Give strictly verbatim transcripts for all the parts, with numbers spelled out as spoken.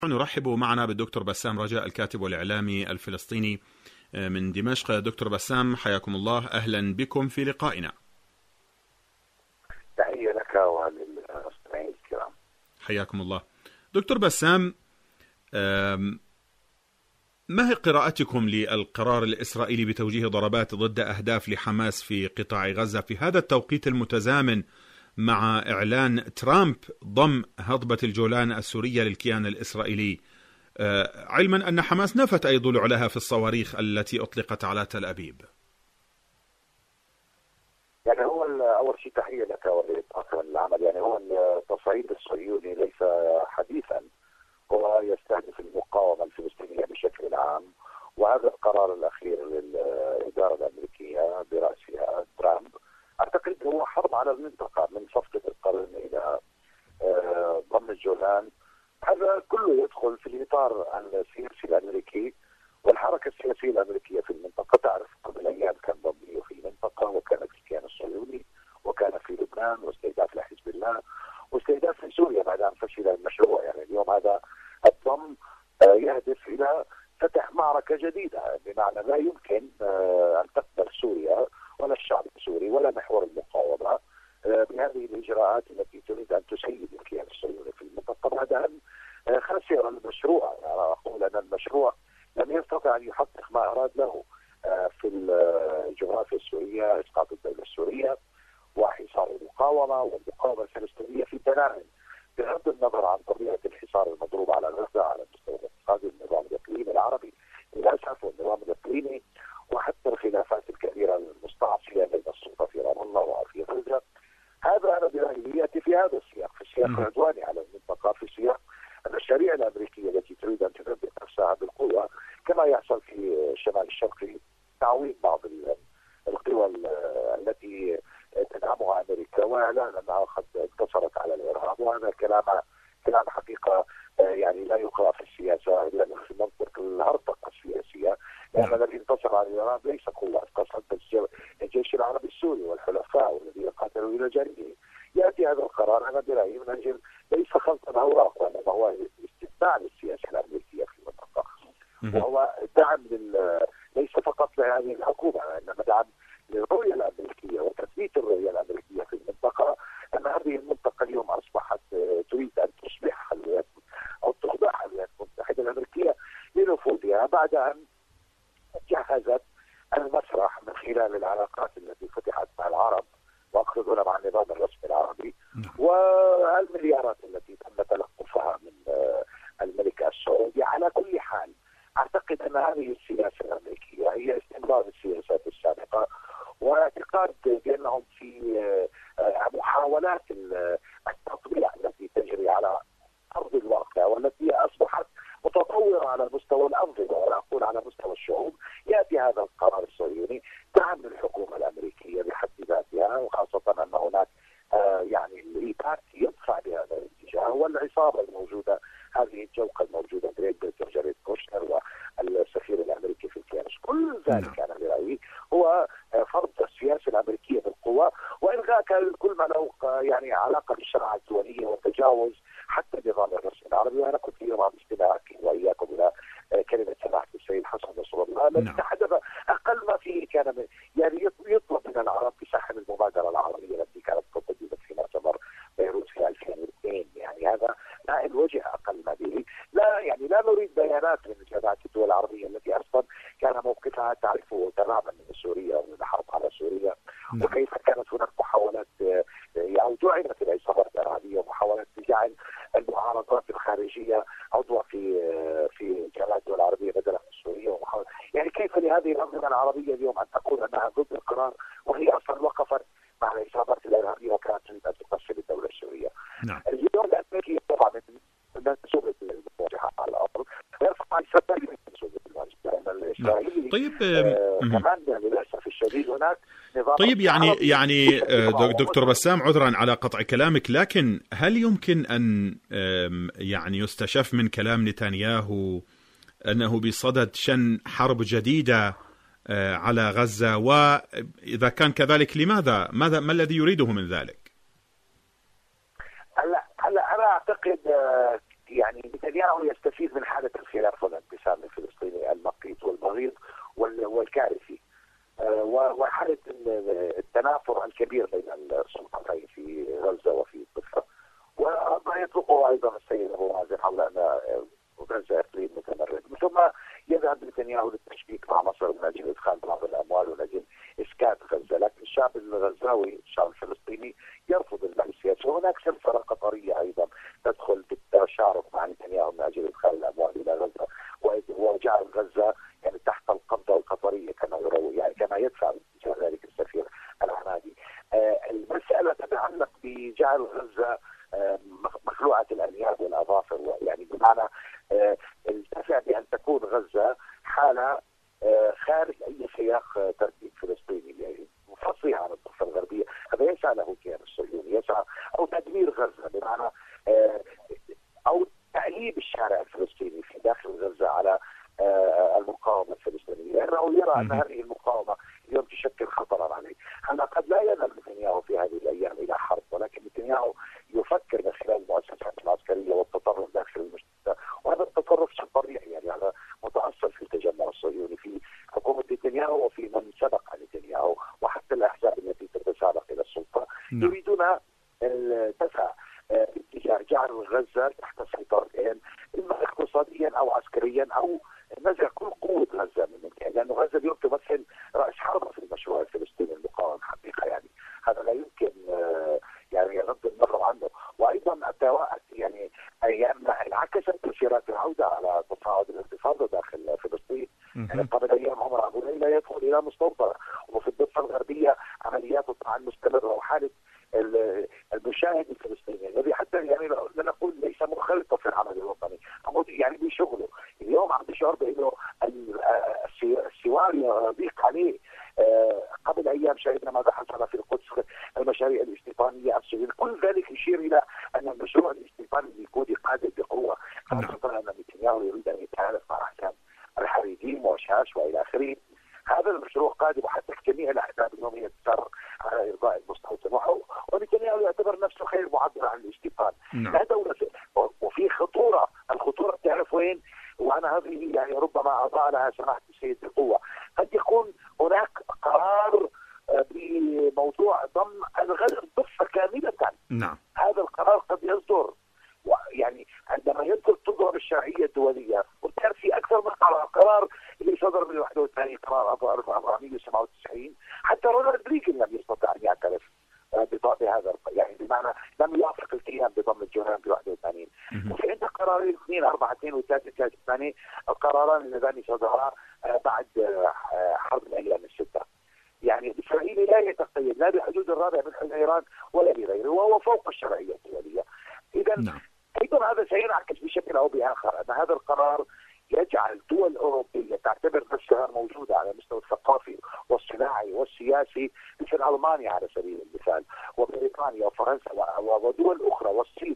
نرحب معنا بالدكتور بسام رجاء الكاتب والإعلامي الفلسطيني من دمشق. دكتور بسام حياكم الله، أهلا بكم في لقائنا. تحية لك وللمستمعين الكرام. حياكم الله. دكتور بسام، ما هي قراءتكم للقرار الإسرائيلي بتوجيه ضربات ضد أهداف لحماس في قطاع غزة في هذا التوقيت المتزامن مع إعلان ترامب ضم هضبة الجولان السورية للكيان الإسرائيلي، علما أن حماس نفت أي ضلوع لها في الصواريخ التي أطلقت على تل أبيب؟ يعني هو أول شيء تحية لك ولطاقم العمل. يعني هو التصعيد الصهيوني ليس حديثا، هو يستهدف المقاومة الفلسطينية بشكل عام، وهذا القرار الأخير للإدارة الأمريكية برأسها ترامب أعتقد هو حرب على المنطقة من صفقة القرن إلى ضم الجولان. هذا كله يدخل في الإطار السياسي الأمريكي والحركة السياسية الأمريكية في المنطقة. تعرف قبل أيام كان ضمه في المنطقة، وكان في الكيان الصهيوني، وكان في لبنان، واستهداف لحزب الله، واستهداف في سوريا بعد أن فشل المشروع. يعني اليوم هذا الضم يهدف إلى فتح معركة جديدة، بمعنى لا يمكن أن تقبل سوريا ولا الشعب السوري ولا محور المقاومة بهذه الإجراءات التي تريد أن تسيد الكيان الصهيوني في المنطقة بعد أن خسر المشروع. يعني أقول أن المشروع لم يستطع أن يحقق ما أراد له في الجغرافيا السورية، إسقاط الدولة السورية وحصار المقاومة والمقاومة الفلسطينية في تناغم، بغض النظر عن طبيعة الحصار المضروب على غزة على مستوى الاقتصادي والنظام الإقليمي العربي للأسف، والنظام الإقليمي، وحتى الخلافات الكبيرة المستعصية بين السلطة في رام الله وفي غزة. هذا أنا برأيي يأتي في هذا السياق، في السياق العدواني على المنطقة، في سياق المشاريع الأمريكية التي تريد أن تثبت نفسها بالقوة، كما يحصل في الشمال الشرقي تعويض بعض القوى التي تدعمها أمريكا وإعلان أنها قد انتصرت على الإرهاب. وهذا كلام كلام حقيقة يعني لا يقرأ في السياسة إلا من منطق الهرطقة السياسية، لأن الذي انتصر على الإرهاب ليس قوات قصد بل الجيش العربي السوري والحلفاء والذين قاتلوا إلى جانبه. يأتي هذا القرار أنا برأيي من أجل ليس خلط الأوراق، وإنما هو استتباع للسياسة الأمريكية في المنطقة، وهو دعم لل... ليس فقط لهذه الحكومة، إنما دعم للرؤية الأمريكية وتثبيت الرؤية الأمريكية في المنطقة، أن هذه المنطقة اليوم أصبحت تريد أن تصبح الولايات أو تخضعها الولايات المتحدة الأمريكية لنفوذها بعد أن جهزت المسرح من خلال العلاقات التي فتحت مع العرب، وأقصد هنا مع النظام الرسمي العربي، والمليارات التي تم تلقفها من الملك السعودي. على كل حال أعتقد أن هذه السياسة الأمريكية هي استمرار السياسات السابقة، واعتقاد بأنهم في محاولات التطبيع التي تجري على أرض الواقع والتي أصبحت متطورة على مستوى الأنظمة ولا أقول على مستوى الشعوب. يأتي هذا القرار الصهيوني دعم للحكومة الأمريكية بحد ذاتها، وخاصة أن هناك يعني الإيباك يدفع بهذا الاتجاه، والعصابة الموجودة هذه الجوقة الموجودة جاريد كوشنر والسفير الأمريكي في الكيانش، كل ذلك أنا برأيي هو فرض السياسة الأمريكية بالقوة وإلغاء كل ما له يعني علاقة بالشريعة الدولية وتجاوز حتى النظام الرسمي العربي. وأنا كنت اليوم عم استمع وإياكم إلى كلمة سماحة السيد حسن نصر الله الذي تحدث أقل ما فيه كان يعني يطلب من العرب بسحب المبادرة العربية التي كانت قدمت في مؤتمر بيروت في ألفين واثنين. يعني هذا لا الوجه أقل ما به. لا يعني لا نريد بيانات من جماعة الدول العربية التي أصلا كان موقفها تعرفه تماما من سوريا ومن الحرب على سوريا، وكيف كانت هناك محاولات يعني دعمت العصابات الإرهابية ومحاولات جعل المعارضات الخارجية عضوة في في جامعة الدول العربية بدلا من سوريا، ومحاولة يعني كيف لهذه الأنظمة العربية اليوم أن تقول أنها ضد القرار وهي أصلا وقفت مع العصابات الإرهابية وكانت تريد أن تقسم الدولة السورية. نعم. اليوم الأمريكي يرفع من منسوبة المواجهة على الأرض يرفع السبب من منسوبة المواجهة الإسرائيلي. طيب آه كمان للأسف الشديد هناك نظام. طيب يعني يعني دكتور بسام عذرا على قطع كلامك، لكن هل يمكن أن يعني يستشف من كلام نتنياهو أنه بصدد شن حرب جديدة على غزة؟ وإذا كان كذلك لماذا ماذا ما الذي يريده من ذلك؟ هلا هلا أنا أعتقد يعني نتنياهو يستفيد من حالة الخلاف والانقسام الفلسطيني المقيت والبغيض والكارثي، وحالة التنافر الكبير بين السلطتين في غزة وفي الضفة. وما يطلقه أيضا السيد أبو مازن حول أن غزة إقليم متمرد، ثم يذهب نتنياهو للتشبيك مع مصر من أجل إدخال بعض الأموال ومن أجل إسكات غزة. لكن الشعب الغزاوي الشعب الفلسطيني يرفض البحث السياسي، وهناك سلسلة قطرية أيضا تدخل بالتشارك مع نتنياهو من أجل إدخال الأموال إلى غزة وجعل غزة يعني تحت القبضة القطرية كما يروي، يعني كما يدفع ذلك السفير العنادي. المسألة تتعلق بجعل غزة مخلوعة الأنياب والأظافر، يعني بمعنى التفع بأن تكون غزة حالة خارج أي سياق ترتيب فلسطيني، يعني منفصلة عن الضفة الغربية. هذا يسعى له الكيان الصهيوني، يسعى أو تدمير غزة بمعنى أو تأليب الشارع الفلسطيني في داخل غزة على المقاومة الفلسطينية، لأنه يرى أن هذه المقاومة اليوم تشكل خطرا عليه. هذا قد لا يذهب نتنياهو في هذه الأيام إلى حرب، ولكن نتنياهو يفكر من خلال المؤسسات العسكرية والتطرف داخل المجتمع، وهذا التطرف صريح يعني هذا متأصل في التجمع الصهيوني في حكومة نتنياهو وفي من سبق نتنياهو وحتى الأحزاب التي تتسابق إلى السلطة. م. يريدون الدفع باتجاه جعل غزة تحت سيطرتهم إما اقتصاديا أو عسكريا أو نزع كل قوة غزة من المكان، لأنه غزة اليوم تمثل رأس حربة في المشروع الفلسطيني المقاوم حقيقة، يعني هذا لا يمكن يعني يغض النظر عنه. وأيضا يعني أيام انعكست تأثيرات العودة على تصاعد الانتفاضة داخل فلسطين. يعني قبل أيام عمر أبو ليلى يدخل إلى مستوطنة، وفي الضفة الغربية عمليات الطعن مستمرة، وحالة المشاهد الفلسطيني الذي حتى يعني لا نقول ليس مخلطا في العمل الوطني، يعني بشغله اليوم عم بيشعر بانه السوار يضيق عليه. قبل ايام شاهدنا ماذا حصل في القدس، المشاريع الاستيطانيه، السجن، كل ذلك يشير الى ان المشروع الاستيطاني اليهودي قادم بقوه، خاصه ان نتنياهو يريد ان يتحالف مع احكام الحريديم وشاش والى اخره. هذا المشروع قادم، وحتى جميع الاحزاب اليوم هي تسارع على ارضاء المستوطن، ونتنياهو يعتبر نفسه خير معبر عن الاستيطان. لا دولة، وفي خطوره، الخطوره تعرف وين؟ وانا هذه يعني ربما اضاء لها سماحه السيد بقوه. قد يكون هناك قرار بموضوع ضم الضفه كامله. نعم. هذا القرار قد يصدر، يعني عندما يصدر تظهر الشرعيه الدوليه، وكان في اكثر من قرار، قرار اللي صدر من واحد وثمانين، قرار أربعمائة وسبعة وتسعين، حتى رونالد ريغان لم يستطع ان يعترف بهذا، يعني بمعنى لم يوافق الكيان بضم الجولان ب واحد وثمانين. وفي عندنا قرارين اثنين أربعة اثنين وثلاثة ثلاثة ثمانية، القراران اللذان صدرا بعد حرب الايام السته. يعني اسرائيل لا يتقيد لا بحدود الرابع من حدود ايران ولا بغيره، وهو فوق الشرعيه الدوليه. اذا نعم. ايضا هذا سينعكس بشكل او باخر ان هذا القرار يجعل دول أوروبية تعتبر نفسها موجودة على المستوى الثقافي والصناعي والسياسي مثل ألمانيا على سبيل المثال، وبريطانيا وفرنسا ودول أخرى والصين،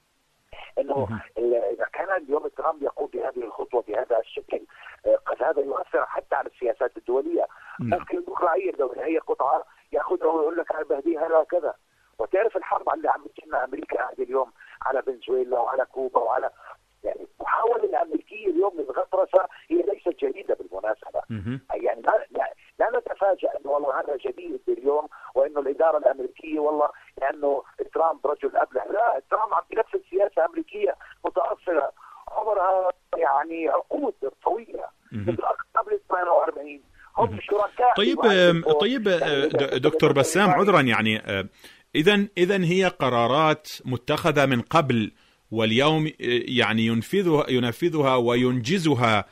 أنه إذا كان اليوم ترامب يقوم بهذه الخطوة بهذا الشكل، قد هذا يؤثر حتى على السياسات الدولية. ممكن الديمقراطية الدولية هي قطعة يأخذها ويقول لك أنا بهديها هكذا. وتعرف الحرب اللي عم تجينا أمريكا هذه اليوم على فنزويلا وعلى كوبا وعلى يعني المحاولة الأمريكية اليوم للغطرسة هي ليست جديدة بالمناسبة. يعني لا, لا, لا نتفاجأ أنه والله هذا جديد اليوم، وأنه الإدارة الأمريكية والله لأنه ترامب رجل أبله. لا، ترامب عم بنفس سياسة أمريكية متأصلة عمرها يعني عقود طويلة قبل ثمانية وأربعين. هم شركاء. طيب طيب دكتور بسام، عذرا يعني إذن إذن هي قرارات متخذة من قبل، واليوم يعني ينفذها ينفذها وينجزها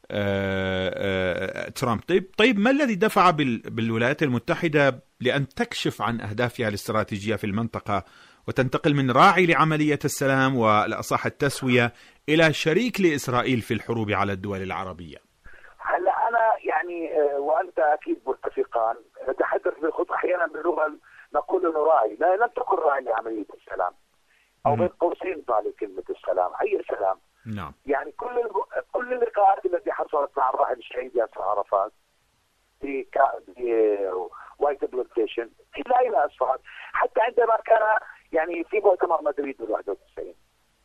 ترامب. طيب طيب ما الذي دفع بالولايات المتحدة لأن تكشف عن أهدافها الاستراتيجية في المنطقة وتنتقل من راعي لعملية السلام والأصح التسوية إلى شريك لإسرائيل في الحروب على الدول العربية؟ هلا أنا يعني وأنت أكيد متفقان نتحدث بالخطوة أحيانا باللغة نقول إنه راعي، لا لم تكن راعي لعملية السلام، أو بين قوسين طالب كلمة السلام، أي سلام. نعم. يعني كل كل اللقاءات التي حصلت مع الراحل الشهيد ياسر عرفات في وايت بلانتيشن لا إلى أصفاد، حتى عندما كان يعني في مؤتمر مدريد بال واحد وتسعين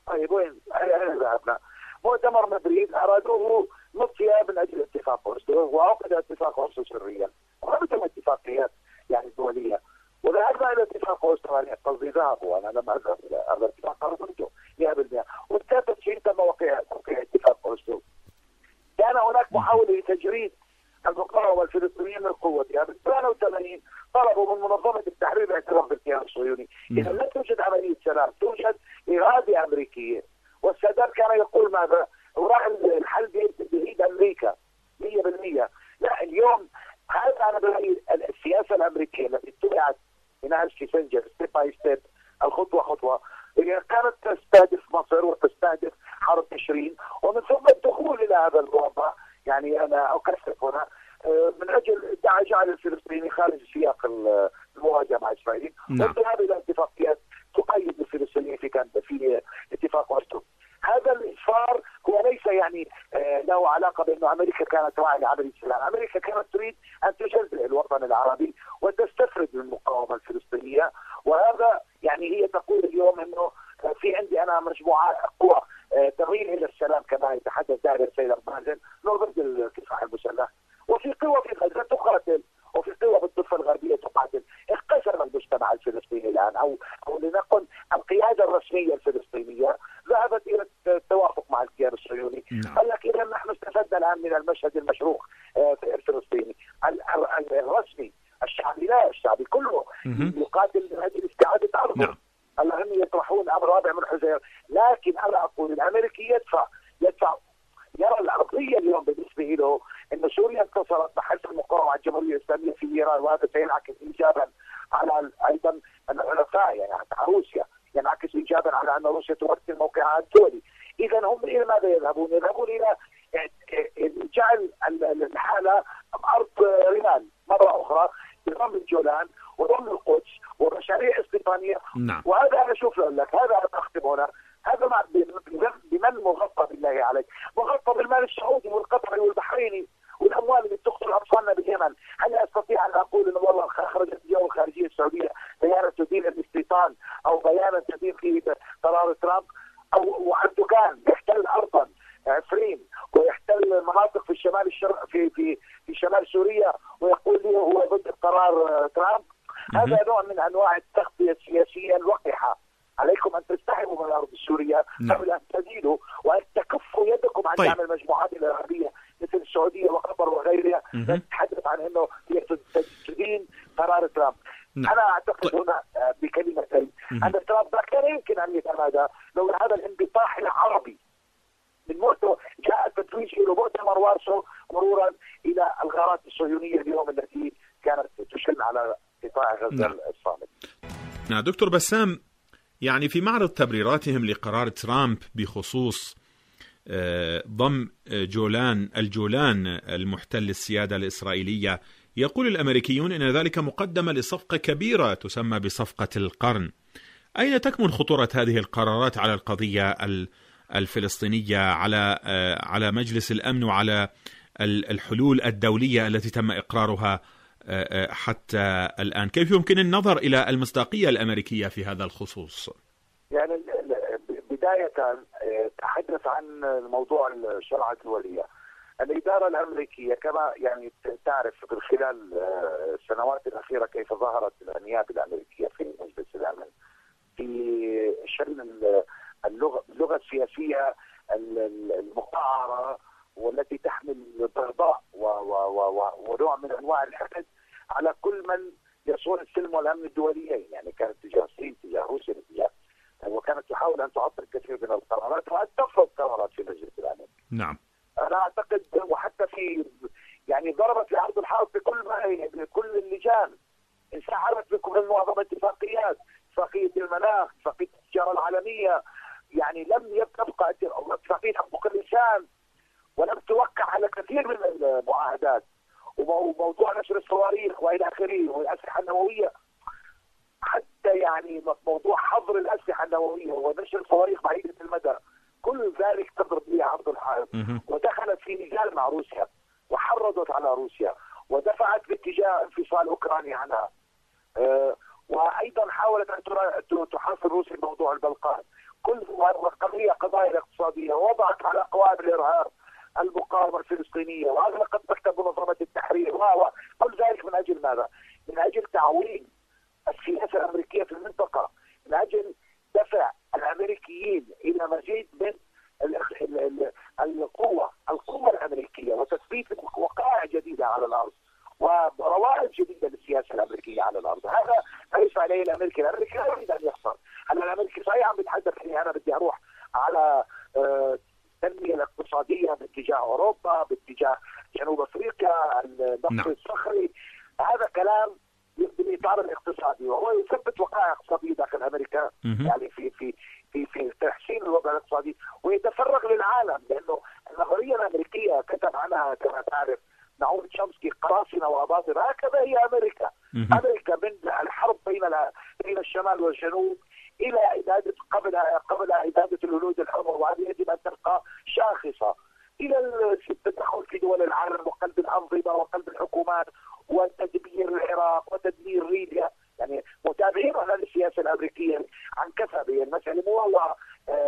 طيب وين أين ذهبنا؟ مؤتمر مدريد أرادوه نطفئ من أجل اتفاق أوسلو، وعقد اتفاق أوسلو سريا وهذا اتفاقيات يعني دولية، وذهبنا إلى اتفاق أوسلو. يعني قصدي ذهبوا، أنا لم أذهب إلى هذا الاتفاق، رفضته مئة بالمئة. والثالث شيء تم وقع وقع اتفاق أوسلو، كان هناك محاولة لتجريد المقاومة الفلسطينية من قوتها. بال ثمانية وثمانين طلبوا من منظمة التحرير الاعتراف بالكيان الصهيوني. إذا لا توجد عملية سلام، توجد إرادة أمريكية. والسادات كان يقول ماذا؟ وراح الحل بيد أمريكا مئة بالمئة. لا، اليوم هذا أنا برأيي السياسة الأمريكية التي اتبعت من هذا كيسنجر ستيب باي ستيب، الخطوة خطوة، هي كانت تستهدف مصر وتستهدف حرب تشرين، ومن ثم الدخول إلى هذا الوضع. يعني أنا أكثف هنا من أجل جعل الفلسطيني خارج سياق المواجهة مع إسرائيل، والذهاب إلى اتفاقيات تقيد الفلسطينيين في كامب في اتفاق أوسلو. هذا الإصرار هو ليس يعني له علاقة بأنه أمريكا كانت راعية لعملية السلام. أمريكا كانت تريد أن تجزئ الوطن العربي وتستفرد من المقاومة الفلسطينية، وهذا يعني هي تقول اليوم أنه في عندي أنا مجموعات قوى تغيير إلى السلام كما يتحدث دائما السيد مازن ضد الكفاح المسلح، وفي قوى في غزة تقاتل، وفي قوى بالضفة الغربية تقاتل. انقسم المجتمع الفلسطيني الآن، أو أو لنقل القيادة الرسمية الفلسطينية ذهبت إلى التوافق مع الكيان الصهيوني. قال لك إذا نحن استفدنا الآن من المشهد المشروخ الفلسطيني الرسمي الشعبي، لا الشعبي كله يقاتل من أجل استعادة أرضه. الله هم يطرحون أمر رابع من حزير، لكن أنا أقول الأمريكي يدفع يدفع يرى الأرضية اليوم بالنسبة له أن سوريا انتصرت بحث المقاومة على الجمهورية الإسلامية في إيران، وهذا سينعكس إيجابا على أيضا الحلفاء يعني على روسيا، ينعكس إيجابا على أن روسيا تمثل موقعها الدولي. إذا هم إلى ماذا يذهبون؟ يذهبون إلى جعل الحالة أرض رمال مرة أخرى بضم الجولان وضم القدس ومشاريع استيطانية. نعم. وهذا أنا أشوف لك، هذا أنا أختم هنا، هذا مع بمن مغطى بالله عليك؟ مغطى بالمال السعودي والقطري والبحريني والأموال اللي بتقتل أطفالنا باليمن. هل أستطيع أن أقول إن والله خرجت اليوم الخارجية السعودية بيانا تدين الاستيطان أو بيانا تدين في قرار ترامب، أو أردوغان يحتل أرضا عفرين ويحتل مناطق في الشمال الشرق في في في شمال سوريا ويقول لي هو ضد قرار ترامب؟ هذا نوع من أنواع التغطية السياسية الوقحة. عليكم أن تستحموا من الأرض السورية قبل أن تزيدوا، وأن تكفوا يدكم عن دعم المجموعات الإرهابية مثل السعودية وقطر وغيرها. نتحدث عن أنه هي تدين قرار ترامب. نعم. أنا أعتقد هنا بكلمتين أن ترامب كان يمكن أن يتمادى لو هذا الانبطاح العربي من موته جاء التتويج إلى مؤتمر وارسو مرورا إلى الغارات الصهيونية اليوم التي كانت تشن على قطاع غزة. نعم. الصامت. نعم دكتور بسام، يعني في معرض تبريراتهم لقرار ترامب بخصوص ضم جولان الجولان المحتل السيادة الإسرائيلية، يقول الأمريكيون إن ذلك مقدمة لصفقة كبيرة تسمى بصفقة القرن. أين تكمن خطورة هذه القرارات على القضية الفلسطينية، على على مجلس الأمن وعلى الحلول الدولية التي تم إقرارها حتى الآن؟ كيف يمكن النظر إلى المصداقية الأمريكية في هذا الخصوص؟ يعني بداية تحدث عن موضوع الشرعة الدولية. الإدارة الأمريكية كما يعني تعرف من خلال السنوات الأخيرة كيف ظهرت الأنياب الأمريكية في مجلس الأمن في شن اللغة اللغة السياسية المقعرة والتي تحمل بغضاء ونوع من أنواع الحقد على كل من يصون السلم والأمن الدوليين. يعني كانت تجاه الصين، تجاه روسيا، تجاه، وكانت تحاول أن تعطل الكثير من القرارات وأن تفرض قرارات في مجلس الأمن. نعم. أنا أعتقد وحتى في يعني ضربت في عرض الحائط بكل ما بكل اللجان، انسحبت بكل معظم الاتفاقيات، اتفاقية المناخ، اتفاقية التجارة العالمية، يعني لم تبقى اتفاقية حقوق الإنسان، ولم توقع على كثير من المعاهدات، وموضوع نشر الصواريخ والى اخره والاسلحه النوويه، حتى يعني موضوع حظر الاسلحه النوويه ونشر الصواريخ بعيده المدى، كل ذلك تضرب به عرض الحائط. ودخلت في نزال مع روسيا وحرضت على روسيا ودفعت باتجاه انفصال اوكرانيا عنها. أه وايضا حاولت ان تحاصر روسيا بموضوع البلقان. كل القضية قضايا اقتصادية، ووضعت على قوائم الإرهاب المقاومة الفلسطينية، وأغلقت مكتب منظمة التحرير، وكل ذلك من أجل ماذا؟ من أجل تعويض السياسة الأمريكية في المنطقة، من أجل دفع الأمريكيين إلى مزيد من القوة القوة الأمريكية، وتثبيت وقائع جديدة على الأرض وروائج جديدة للسياسة الأمريكية على الأرض. هذا ما يسعى عليه الأمريكي. الأمريكي لا يريد أن يحصل. هلا الأمريكي صحيح عم بيتحدث إني أنا بدي أروح على التنمية الاقتصادية باتجاه أوروبا، باتجاه جنوب أفريقيا، النفط الصخري. هذا كلام بالإطار الاقتصادي، وهو يثبت وقائع اقتصادية داخل أمريكا، يعني في في في في تحسين الوضع الاقتصادي، ويتفرغ للعالم. لأنه النظرية الأمريكية كتب عنها كما تعرف نعوم تشومسكي قراصنة وأباطرة. هكذا هي أمريكا. أمريكا من الحرب بين بين الشمال والجنوب إلى إعادة قبل قبل إعادة الهنود الحمر، وهذه يجب أن تبقى شاخصة، إلى التدخل في دول العالم وقلب الأنظمة وقلب الحكومات وتدمير العراق وتدمير ليبيا. يعني متابعين على السياسة الأمريكية عن كثب. المسألة مو هو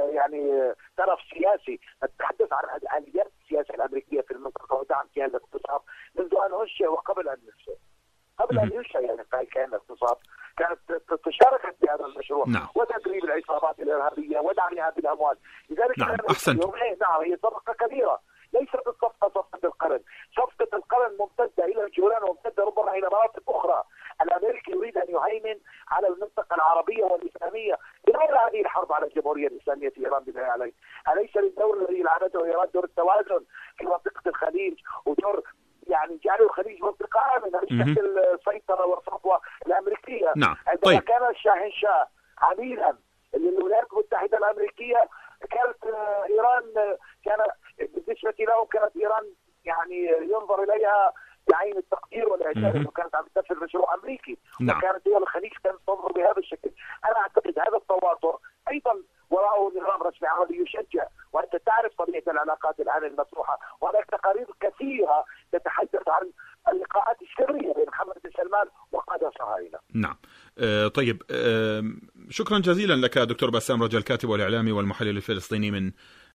يعني طرف سياسي، نتحدث عن آليات السياسة الأمريكية في المنطقة ودعم كيان الاقتصاد منذ أن أنشئ وقبل أن ينشئ. قبل أن ينشئ يعني كيان الاقتصاد كانت تشارك في هذا المشروع. نعم. وتدريب العصابات الإرهابية ودعمها بالأموال. لذلك نعم. أحسنت. نعم هي صفقة كبيرة، ليست الصفقة صفقة القرن. صفقة القرن ممتدة إلى الجولان وممتدة ربما إلى مناطق أخرى. الأمريكي يريد أن يهيمن على المنطقة العربية والإسلامية. لماذا هذه الحرب على الجمهورية الإسلامية في إيران بالله عليك؟ أليس للدور الذي لعبته إيران دور التوازن في منطقة الخليج، ودور يعني جعلوا الخليج منطقة آمنة مش تحت السيطرة والسطوة الأمريكية؟ نعم. عندما طيب. كان الشاهنشاه عميلا للولايات المتحدة الأمريكية، كانت إيران كان بالنسبة لهم كانت إيران يعني ينظر إليها بعين التقدير والاعتراف، وكانت عم تنفذ مشروع أمريكي. نعم. وكانت دول الخليج كانت تنظر بهذا الشكل. أنا أعتقد هذا التواتر أيضا وراءه نظام رسمي عربي يشجع. وأنت تعرف طبيعة العلاقات الآن المفتوحة، وهناك تقارير كثيرة تتحدث عن اللقاءات السرية بين محمد بن سلمان وقادة صهاينة. نعم. آه طيب، آه شكرا جزيلا لك دكتور بسام رجا، الكاتب والإعلامي والمحلل الفلسطيني من